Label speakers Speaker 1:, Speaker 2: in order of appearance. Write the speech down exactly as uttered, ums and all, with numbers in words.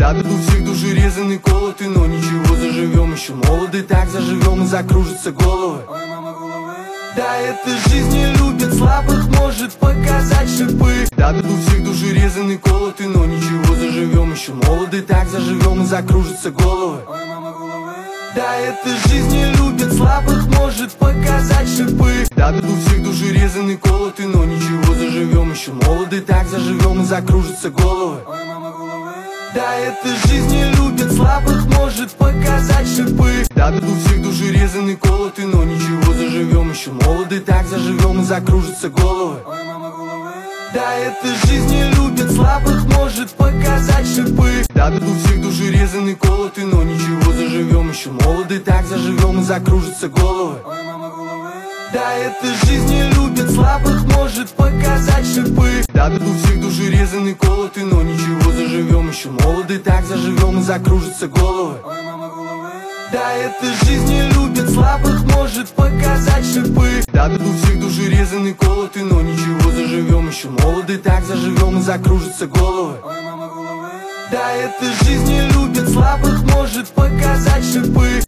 Speaker 1: Да тут у всех души резаны, колоты, но ничего, заживем еще молоды. Так заживем и закружатся головы.
Speaker 2: Ой, мама, головы.
Speaker 1: Да эта жизнь не любит слабых, может показать шипы. Да тут у всех души резаны, колоты, но ничего, заживем еще молоды. Так заживем и закружатся головы.
Speaker 2: Ой, мама, головы.
Speaker 1: Да эта жизнь не любит слабых, может показать шипы. Да тут у всех души резаны, колоты, но ничего, заживем еще молоды. Так заживем и закружатся головы.
Speaker 2: Ой, мама, головы.
Speaker 1: Да эта жизнь не любит слабых, может показать шипы. Да тут у всех души резаны, колоты, но ничего, заживем еще молоды. Так заживем и закружатся головы.
Speaker 2: Ой, мама, головы.
Speaker 1: Да эта жизнь не любит слабых, может показать шипы. Да тут у всех души резаны, колоты, но ничего, заживем еще молоды. Так заживем и закружатся головы.
Speaker 2: Ой, мама, головы.
Speaker 1: Да эта жизнь не любит слабых, может показать шипы. Да тут у всех души резаны, колоты, но ничего, заживем еще молоды. Так заживем и закружатся головы.
Speaker 2: Ой, мама, головы.
Speaker 1: Да эта жизнь не любит слабых, может показать шипы. Да тут у всех души резаны, колоты, но ничего, заживем еще молоды. Так заживем и закружатся головы.
Speaker 2: Ой, мама, головы.
Speaker 1: Да эта жизнь не любит слабых, может показать шипы.